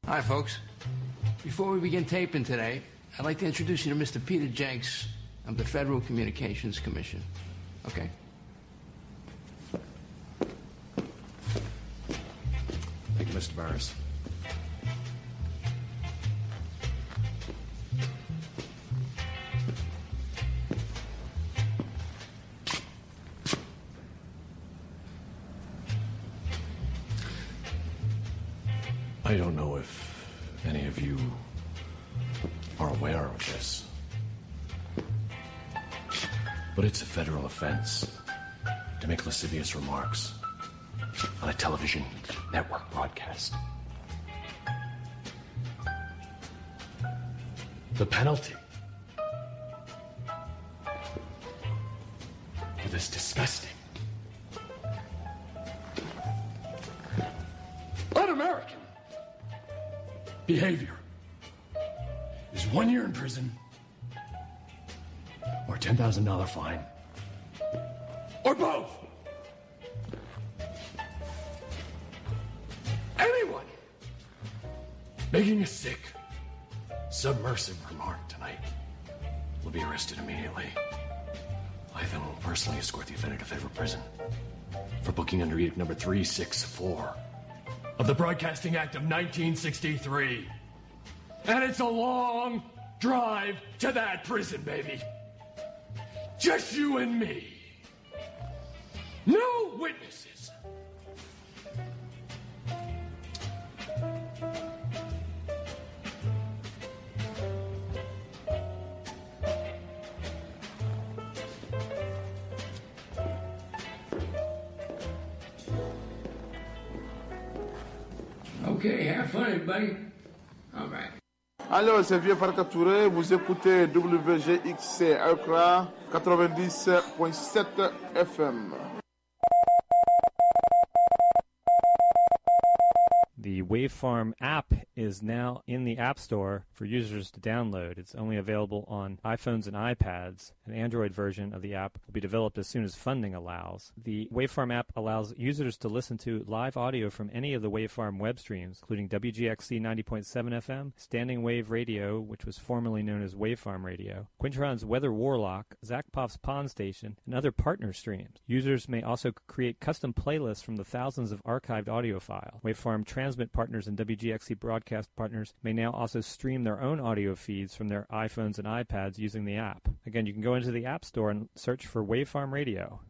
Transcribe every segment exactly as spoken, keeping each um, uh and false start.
Hi, folks. Before we begin taping today, I'd like to introduce you to Mister Peter Jenks of the Federal Communications Commission. Okay? Thank you, Mister Barris. I don't know if any of you are aware of this, but it's a federal offense to make lascivious remarks on a television network broadcast. The penalty for this disgusting, un-American behavior is one year in prison or a ten thousand dollars fine or both. Anyone making a sick, submersive remark tonight will be arrested immediately. I then will personally escort the offender to federal prison for booking under edict number three sixty-four of the Broadcasting Act of nineteen sixty-three. And it's a long drive to that prison, baby. Just you and me. No witnesses. Okay, have fun, everybody. All right. Alors, c'est Vieux Farka Touré, vous écoutez W G X C Accra quatre-vingt-dix point sept F M. The Wavefarm app is now in the App Store for users to download. It's only available on iPhones and iPads. An Android version of the app will be developed as soon as funding allows. The Wavefarm app allows users to listen to live audio from any of the Wavefarm web streams, including W G X C ninety point seven F M, Standing Wave Radio, which was formerly known as Wavefarm Radio, Quintron's Weather Warlock, Zakpov's Pond Station, and other partner streams. Users may also create custom playlists from the thousands of archived audio files. Wavefarm transmit partners and W G X C broadcast partners may now also stream their own audio feeds from their iPhones and iPads using the app. Again, you can go into the App Store and search for Wavefarm Radio.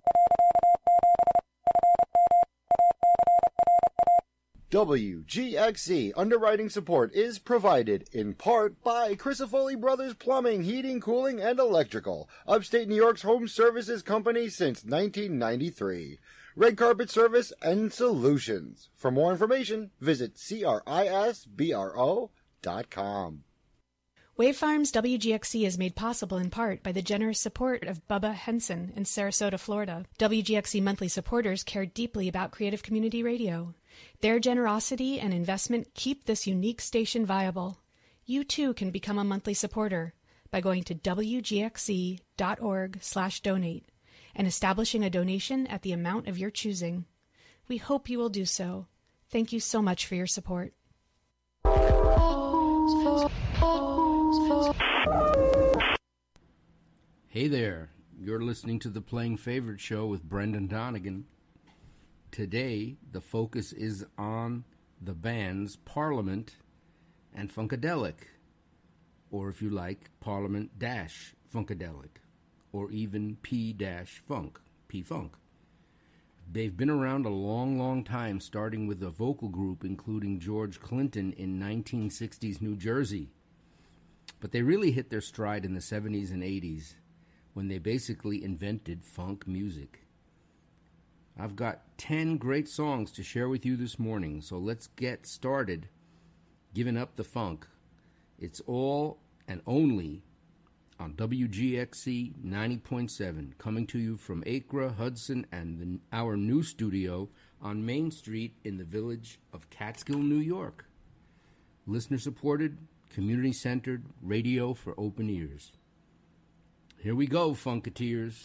W G X C underwriting support is provided in part by Crisafulli Brothers Plumbing, Heating, Cooling, and Electrical, upstate New York's home services company since nineteen ninety-three. Red Carpet Service and Solutions. For more information, visit crisbro dot com. Wavefarm's W G X C is made possible in part by the generous support of Bubba Henson in Sarasota, Florida. W G X C monthly supporters care deeply about creative community radio. Their generosity and investment keep this unique station viable. You too can become a monthly supporter by going to W G X C dot org slash donate and establishing a donation at the amount of your choosing. We hope you will do so. Thank you so much for your support. Hey there, you're listening to the Playing Favorite Show with Brendan Donegan. Today, the focus is on the bands Parliament and Funkadelic, or if you like, Parliament-Funkadelic, or even P-Funk, P-Funk. They've been around a long, long time, starting with a vocal group including George Clinton in nineteen sixties New Jersey. But they really hit their stride in the seventies and eighties when they basically invented funk music. I've got ten great songs to share with you this morning, so let's get started giving up the funk. It's all and only on W G X C ninety point seven, coming to you from Acra, Hudson, and the, our new studio on Main Street in the village of Catskill, New York. Listener-supported, community-centered radio for open ears. Here we go, Funketeers.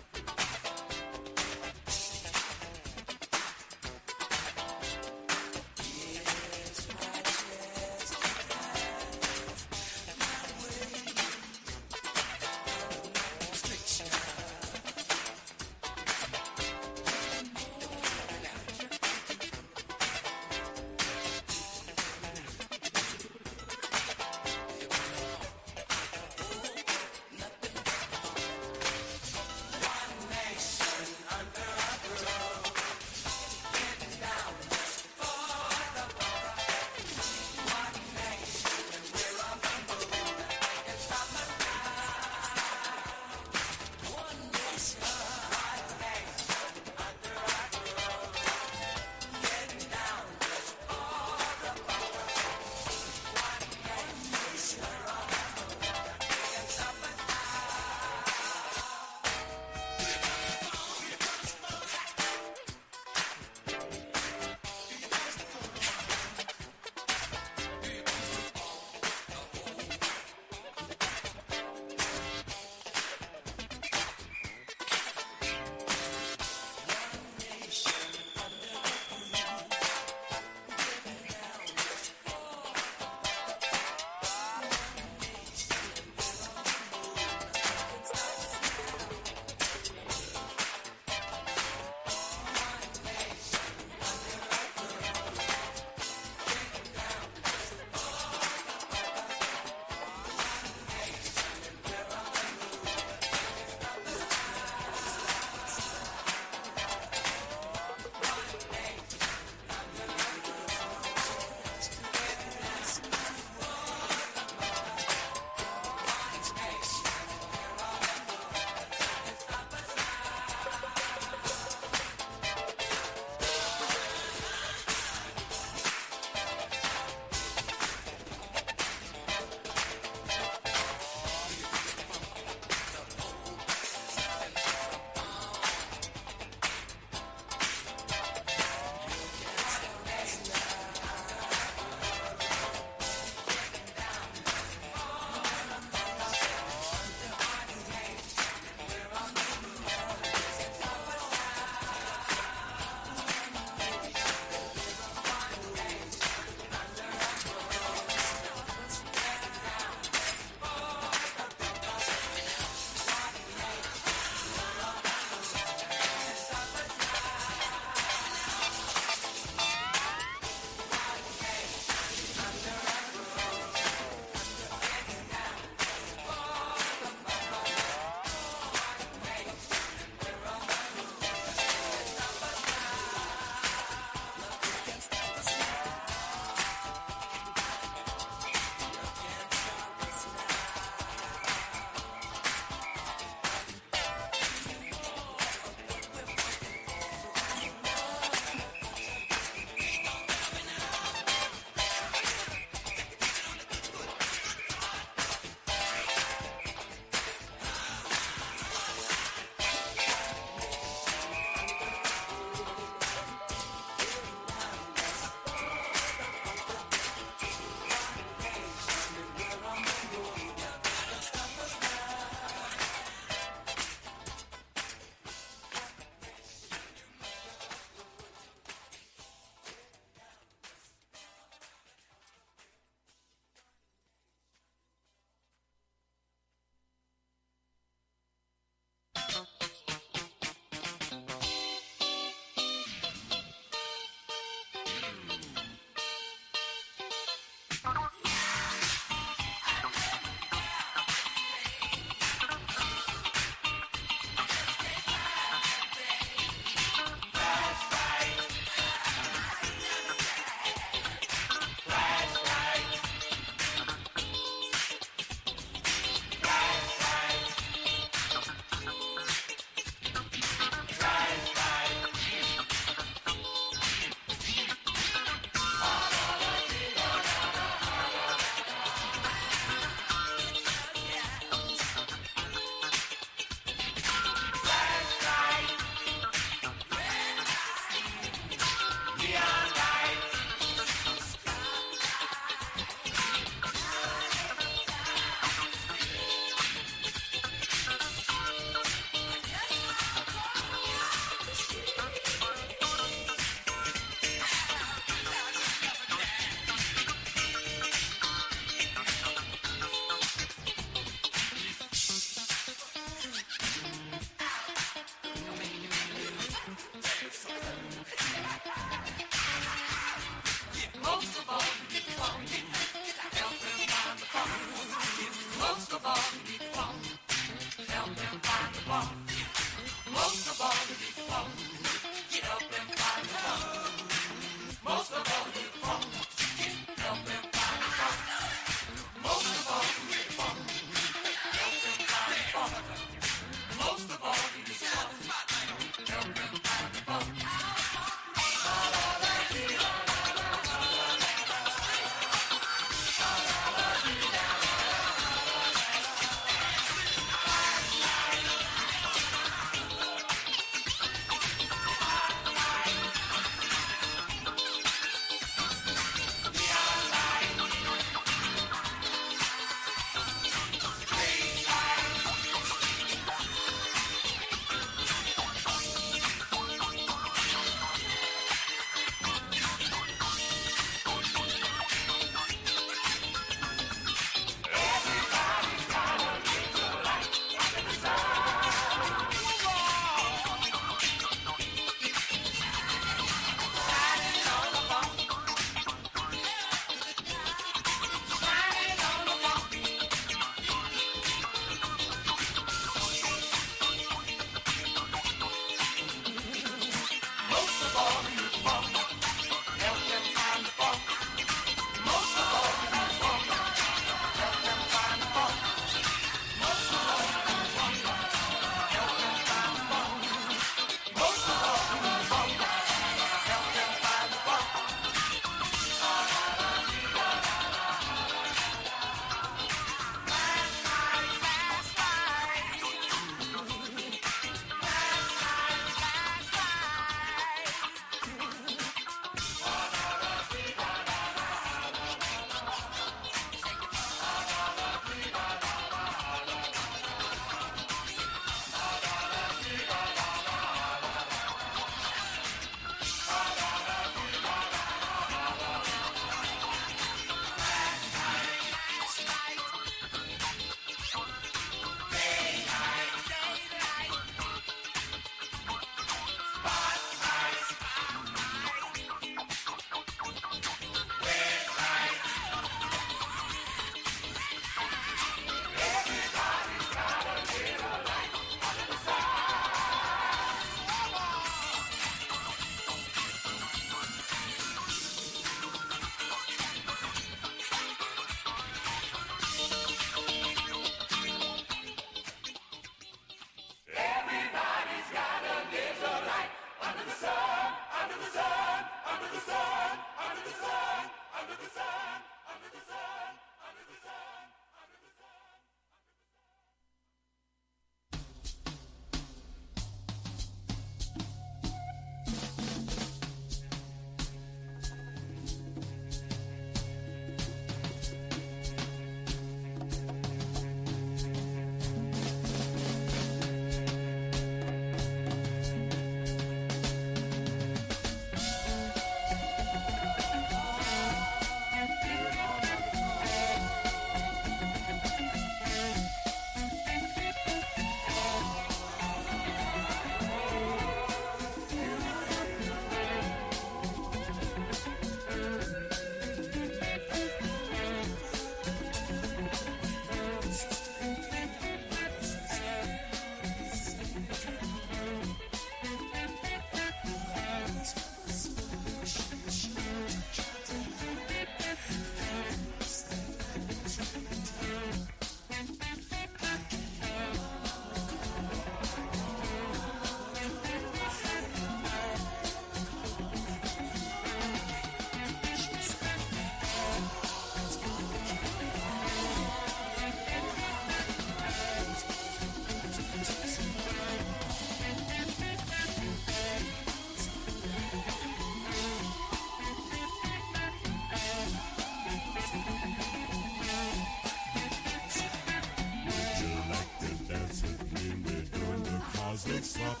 cosmic slop?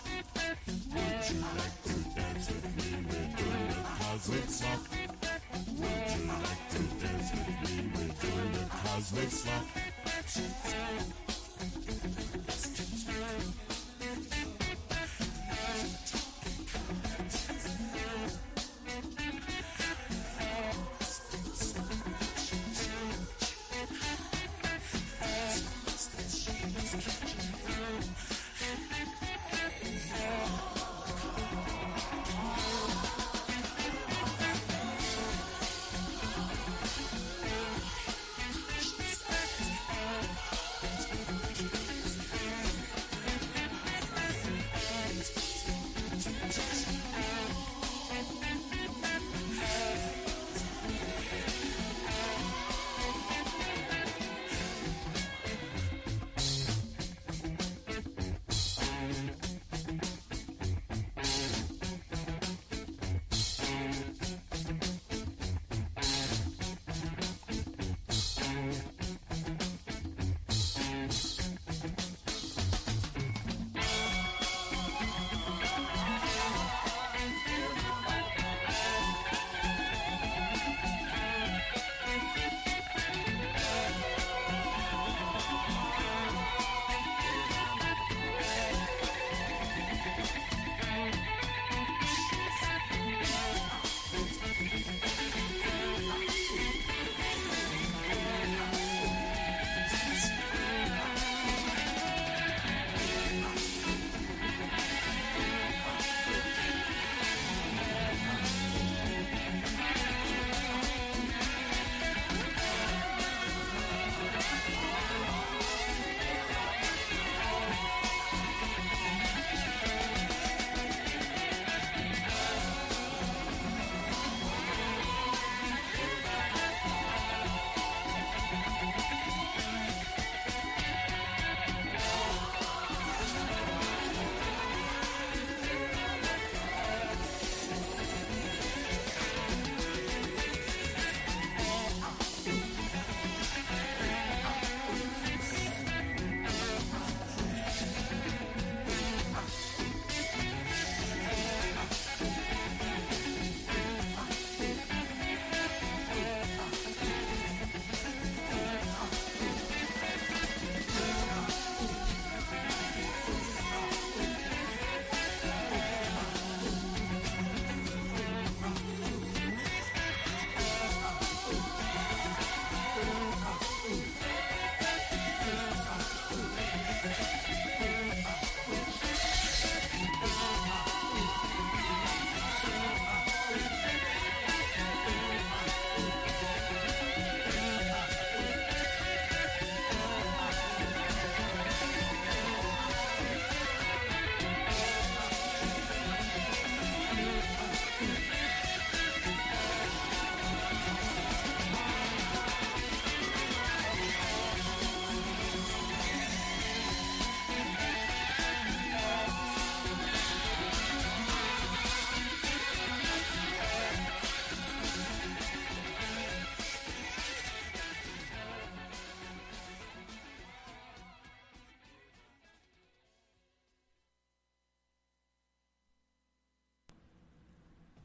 Would you like to dance with me? We're doing the cosmic slop. Would you like to dance with me? We're doing the cosmic slop.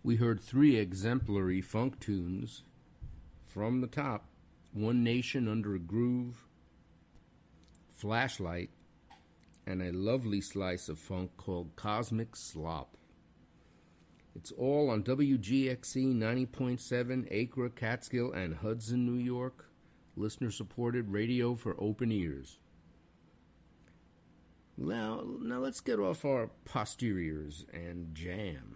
We heard three exemplary funk tunes from the top: One Nation Under a Groove, Flashlight, and a lovely slice of funk called Cosmic Slop. It's all on W G X C ninety point seven, Acre, Catskill, and Hudson, New York. Listener-supported radio for open ears. Now, now let's get off our posteriors and jam.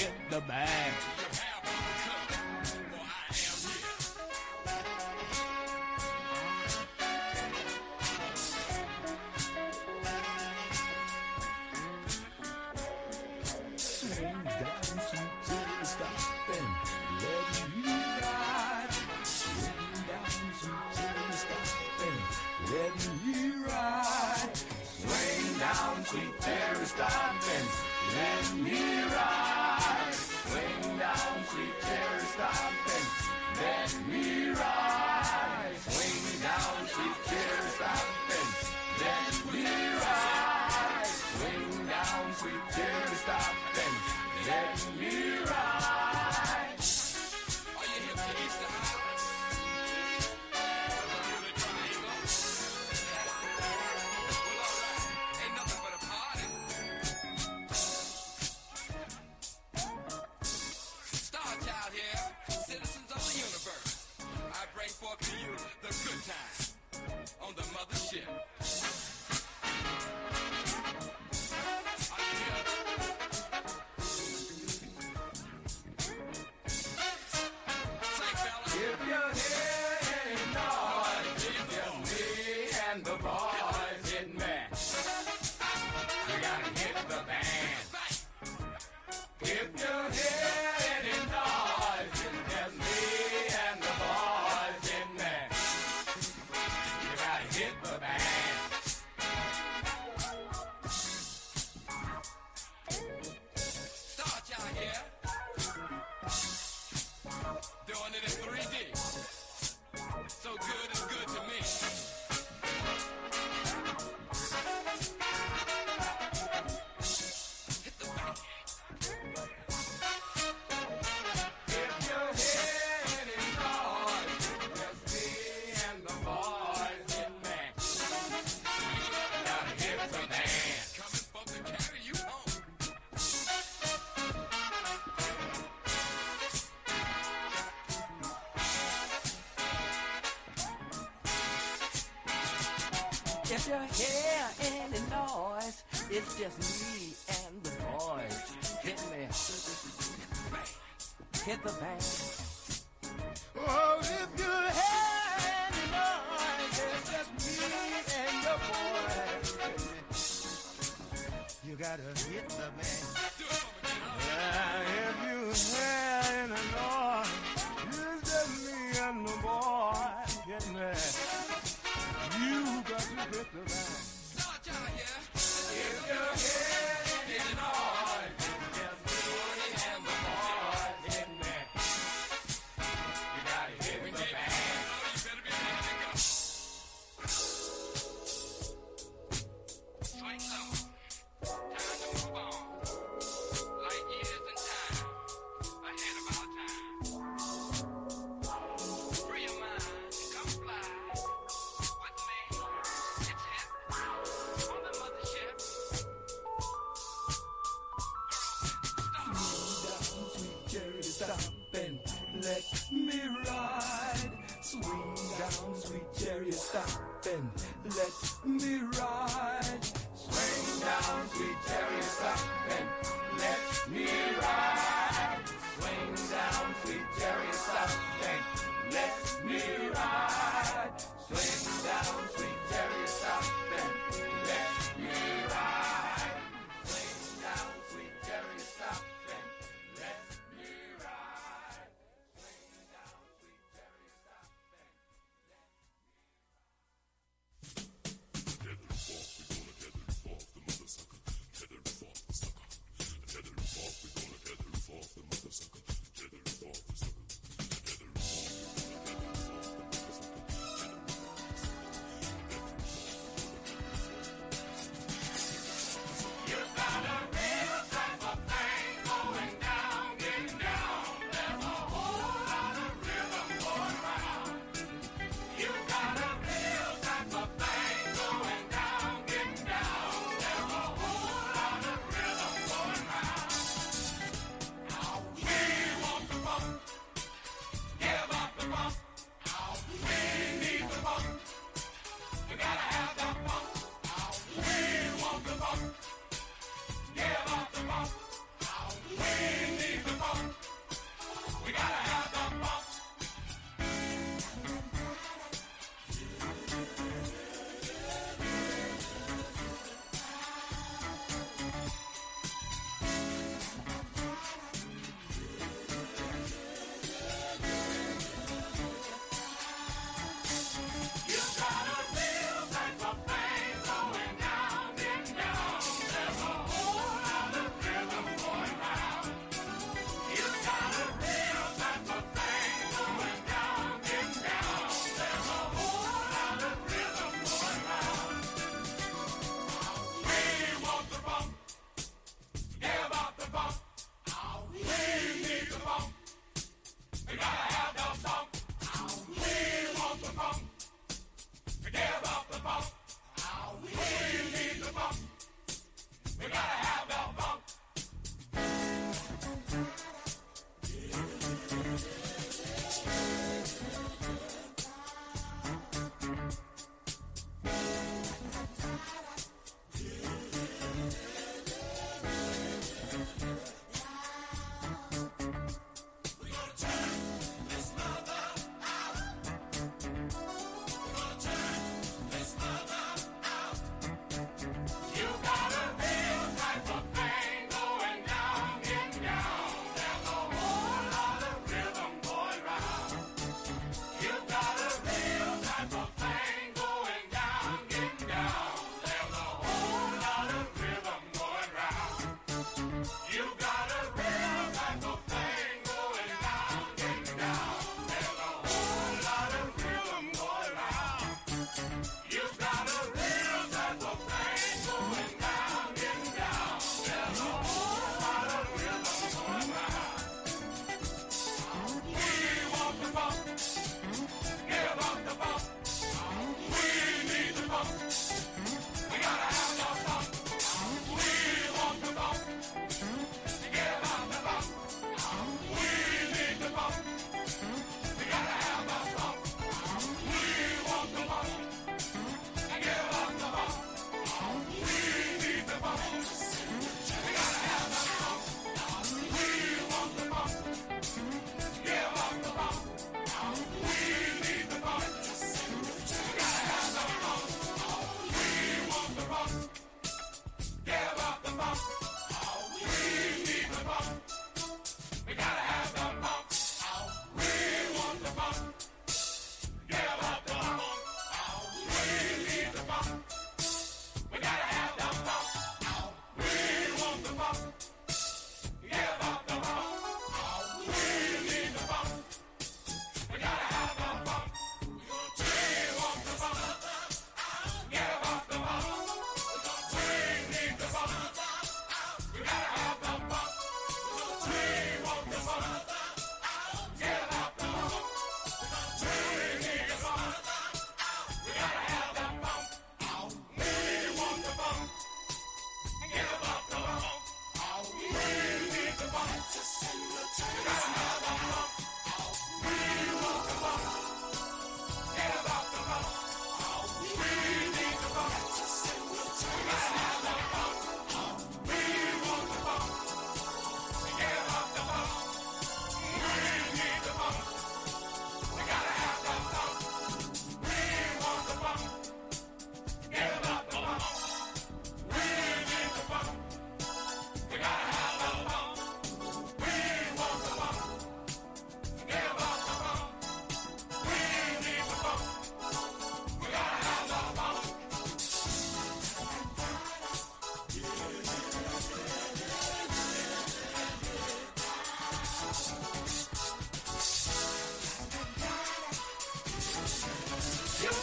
hit the band. Swing down, sweet Terry, stop and let me ride. Swing down, sweet Terry, stop and let me ride. Swing down, sweet Terry, stop and let me ride. Swing down, sweet Terry, stop and let me ride. Swing down, sweet Terry, stop and let me ride. Swing down, sweet Terry, stop and let me ride. Are you hip to Easter Island? Ain't nothing but a party. Star Child here, citizens of the universe. I bring forth to you the good time on the mothership. Are you here? Say, fella. If you're hearing noise, it's just me and the boys getting mad. You gotta hit the band. If you're hearing noise, it's just me and the boys getting mad. You gotta hit the band. Start y'all here. Doing it in three D. So good is good to me. Hit the band. If you're hearing noise, just me and the boys get mad. Gotta hit the band. Coming from to carry you home. If you hear any noise, it's just me and the boys. Hit me. Hit the band. Oh, if you hear any noise, it's just me and the boys. You gotta hit the band. Yeah, if you hear any noise, it's just me and the boys. Hit me. You got to hit the band. Start y'all here. If you hear any noise, it's just me and the boys hit me. You gotta hit the band. You better be ready to go. Swing low. Time to move on. Light years and time. Ahead of our time. Free your mind. Come fly. With me, it's hit on the mothership. Swing down, sweet chariot, stop and let me ride. Swing down, sweet chariot, stop and let me ride. Swing down, sweet chariot, stop and let me ride. Swing down, sweet chariot, stop and let me ride. Swing down, sweet chariot, stop and let me ride. Swing down, sweet chariot, stop and let me ride.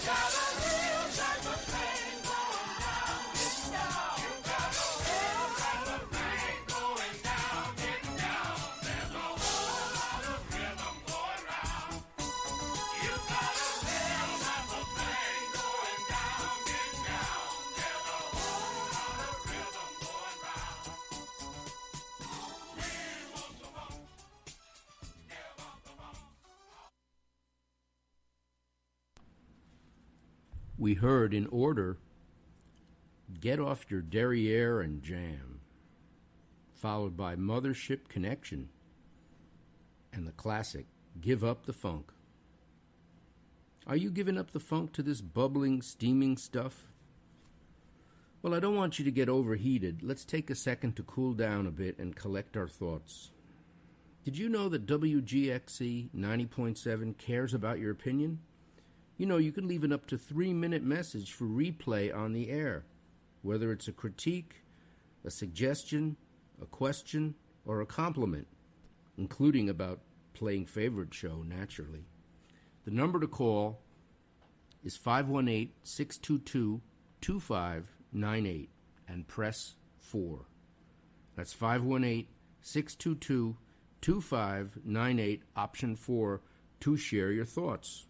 We heard in order, Get Off Your Derriere and Jam, followed by Mothership Connection, and the classic, Give Up the Funk. Are you giving up the funk to this bubbling, steaming stuff? Well, I don't want you to get overheated. Let's take a second to cool down a bit and collect our thoughts. Did you know that W G X C ninety point seven cares about your opinion? You know, you can leave an up to three-minute message for replay on the air, whether it's a critique, a suggestion, a question, or a compliment, including about playing favorite show, naturally. The number to call is five one eight, six two two, two five nine eight and press four. That's five one eight, six two two, two five nine eight, option four, to share your thoughts.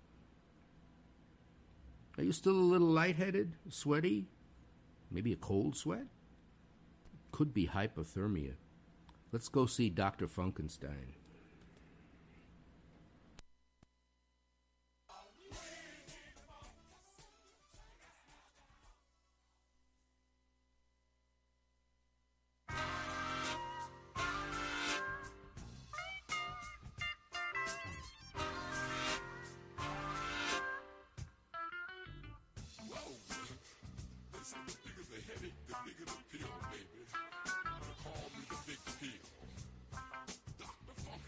Are you still a little lightheaded, sweaty? Maybe a cold sweat? Could be hypothermia. Let's go see Doctor Funkenstein. Call me the big pill. Doctor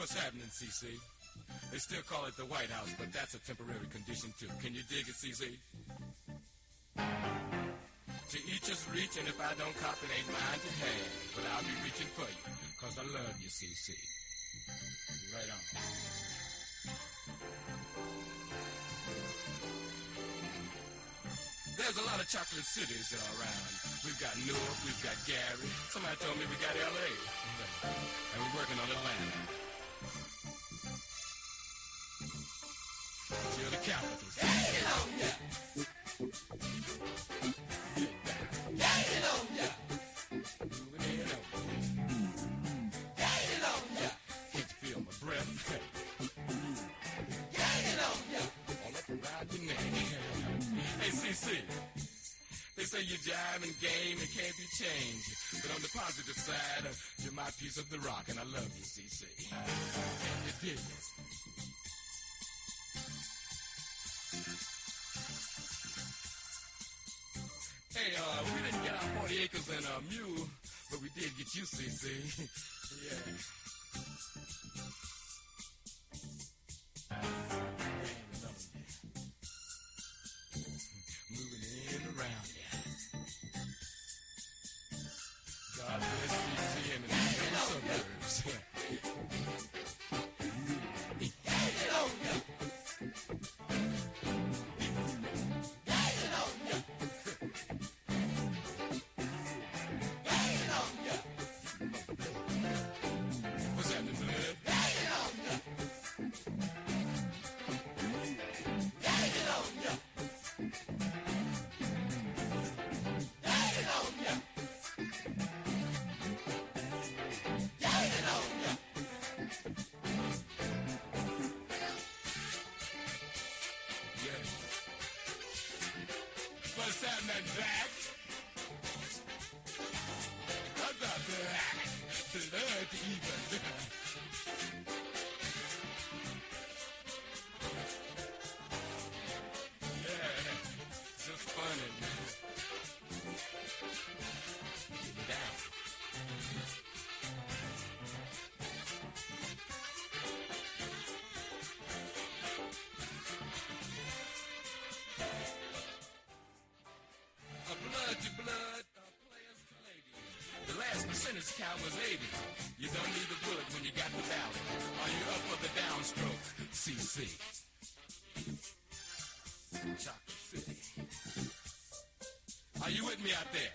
What's happening, C C? They still call it the White House, but that's a temporary condition too. Can you dig it, C C? To each his reach, and if I don't cop it, ain't mine to have. But I'll be reaching for you, cause I love you, C C. Right on. There's a lot of chocolate cities around. We've got Newark, we've got Gary. Somebody told me we got L A. And we're working on Atlanta. You're the capitals. Get it on ya! Get it on ya! Moving in on ya. Get it on ya! Can't you feel my breath? Get it on ya! All up around your neck. Hey, C C, they say you jive and game and can't be changed. But on the positive side, uh, you're my piece of the rock, and I love you, C C. You dig it? Hey, uh, we didn't get our forty acres and a mule, but we did get you, C C. Yeah. Moving in around ya. God bless C C and the suburbs. Get it on ya! Get it on ya! Get it on ya! What's happening, blood? Get it on ya! Get it on ya! Get it on ya! Get it on ya! Yeah. What's happening, Jack? What's up, Jack? Blood even. Yeah, just funny, man. Get down. A blood to blood, a players to ladies. The last percentage count was eighty. You don't need the bullet when you got the ballot. Are you up for the downstroke, C C? Chocolate City. Are you with me out there?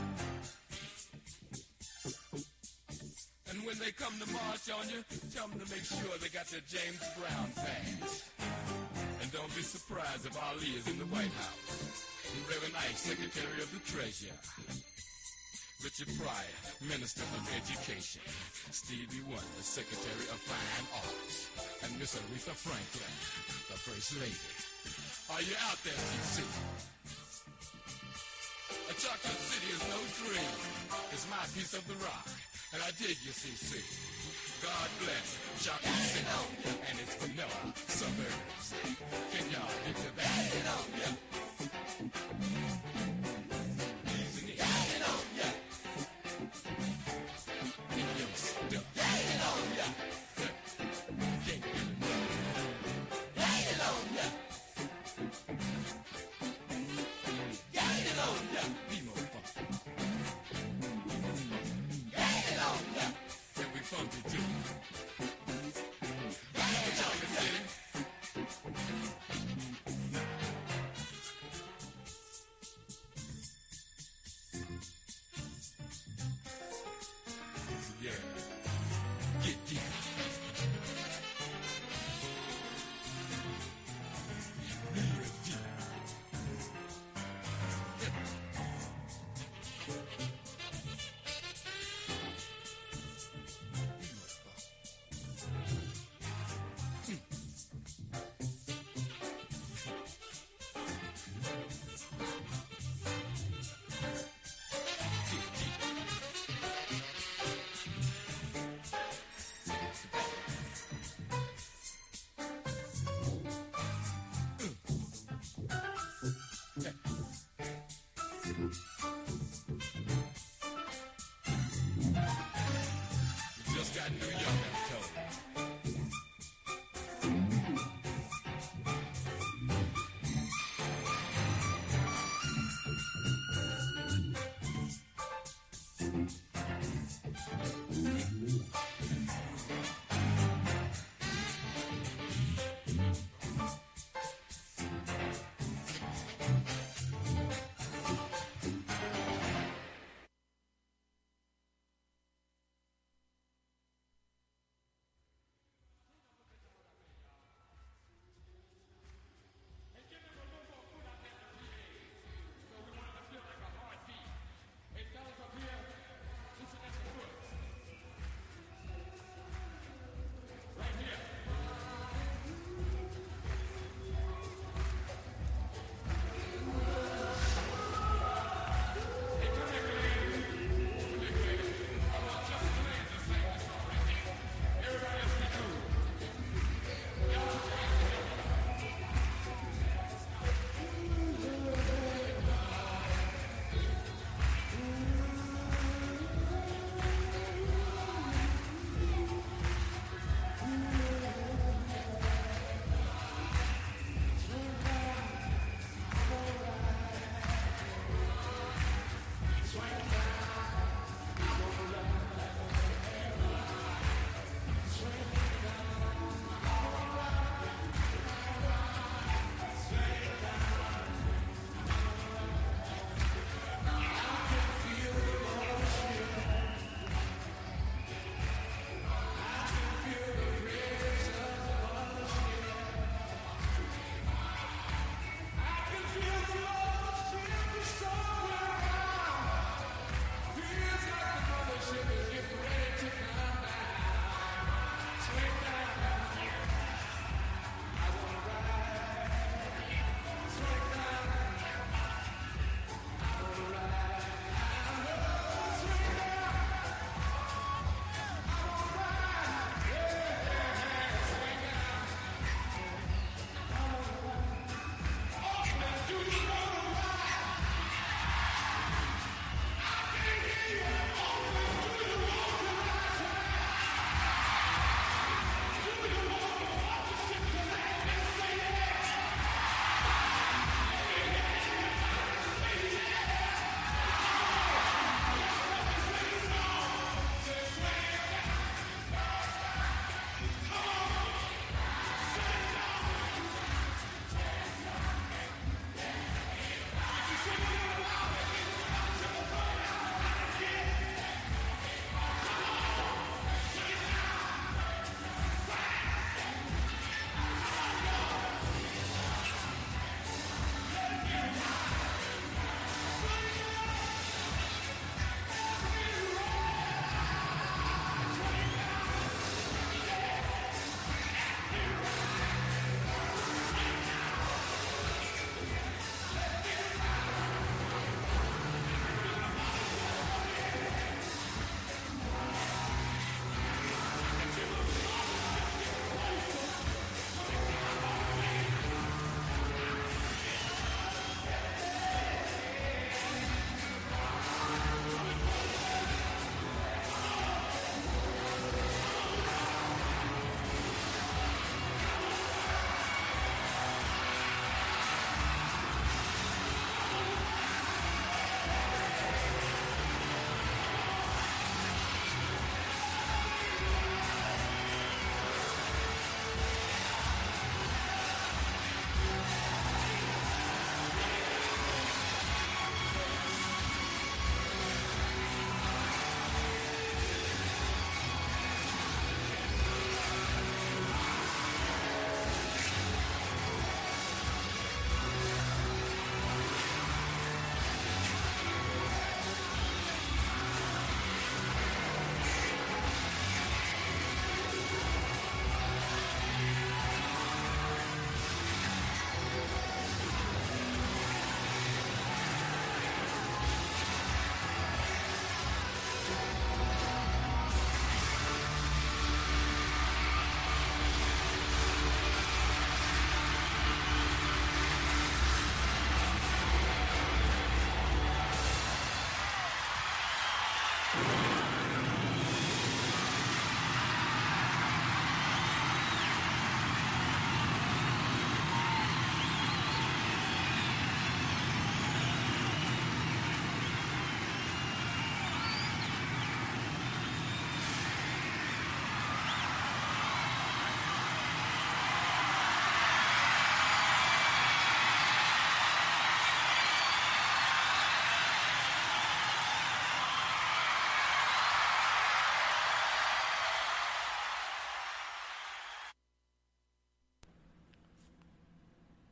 And when they come to march on you, tell them to make sure they got their James Brown fast. And don't be surprised if Ali is in the White House. And Reverend Ike, Secretary of the Treasury. Richard Pryor, Minister of Education. Stevie Wonder, Secretary of Fine Arts. And Miss Aretha Franklin, the First Lady. Are you out there, C C? A chocolate city is no dream. It's my piece of the rock. And I dig you, C C. God bless chocolate city and its vanilla suburbs. Can y'all get to that? Get it on ya. Easy it. Get it on ya. Get your stuff. Get it on ya. Can't get enough. Get it on ya. Get it on ya. Be more funky. Get it on ya. Can we funky too? Get it on ya. Yeah. Get deep. Real deep. Just got New York, I'm told.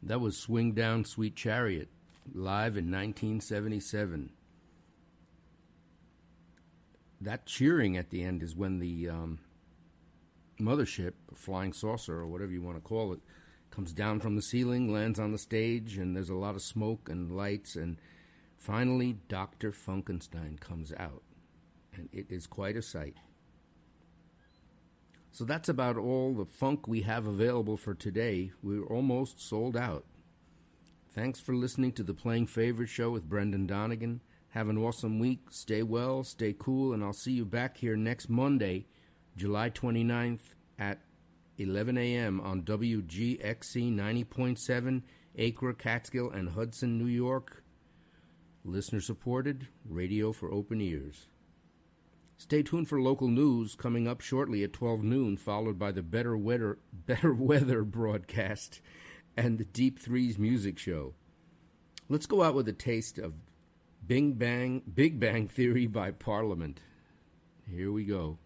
That was Swing Down Sweet Chariot, live in nineteen seventy-seven. That cheering at the end is when the um, mothership, or flying saucer, or whatever you want to call it, comes down from the ceiling, lands on the stage, and there's a lot of smoke and lights, and finally Doctor Funkenstein comes out, and it is quite a sight. So that's about all the funk we have available for today. We're almost sold out. Thanks for listening to the Playing Favorite Show with Brendan Donegan. Have an awesome week. Stay well, stay cool, and I'll see you back here next Monday, July twenty-ninth at eleven a.m. on W G X C ninety point seven, Acre, Catskill, and Hudson, New York. Listener-supported, radio for open ears. Stay tuned for local news coming up shortly at twelve noon, followed by the Better Weather, Better Weather broadcast and the Deep Threes music show. Let's go out with a taste of Bing Bang, Big Bang Theory by Parliament. Here we go.